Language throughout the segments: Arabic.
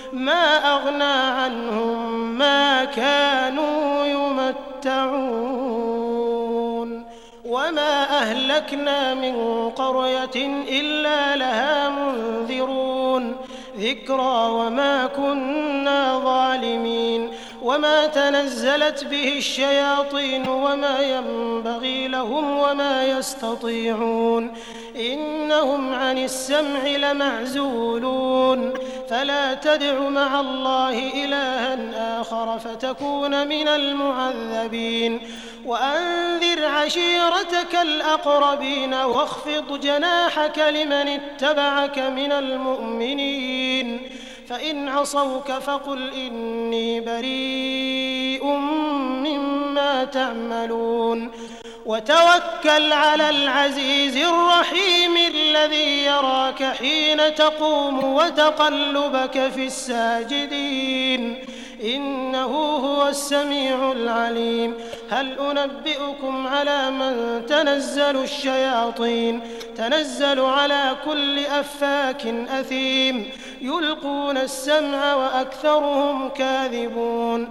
ما أغنى عنهم ما كانوا يمتعون. وما أهلكنا من قرية إلا لها منذرون ذكرى وما كنا ظالمين. وما تنزلت به الشياطين وما ينبغي لهم وما يستطيعون إنهم عن السمع لمعزولون. فلا تدع مع الله إلها آخر فتكون من المعذبين. وأنذر عشيرتك الأقربين واخفض جناحك لمن اتبعك من المؤمنين. فإن عصوك فقل إني بريء مما تعملون. وتوكل على العزيز الرحيم الذي يراك حين تقوم وتقلبك في الساجدين إنه هو السميع العليم. هل أنبئكم على من تنزل الشياطين؟ تنزل على كل أفاك أثيم يلقون السمع وأكثرهم كاذبون.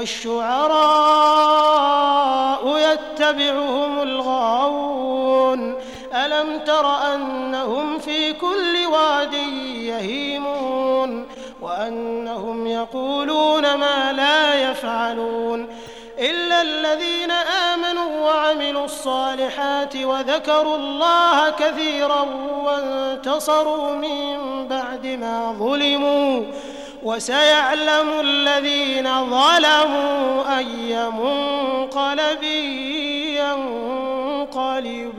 والشعراء يتبعهم الغاوون. ألم تر أنهم في كل واد يهيمون وأنهم يقولون ما لا يفعلون إلا الذين آمنوا وعملوا الصالحات وذكروا الله كثيرا وانتصروا من بعد ما ظلموا وسيعلم الذين ظلموا أي منقلب ينقلبون.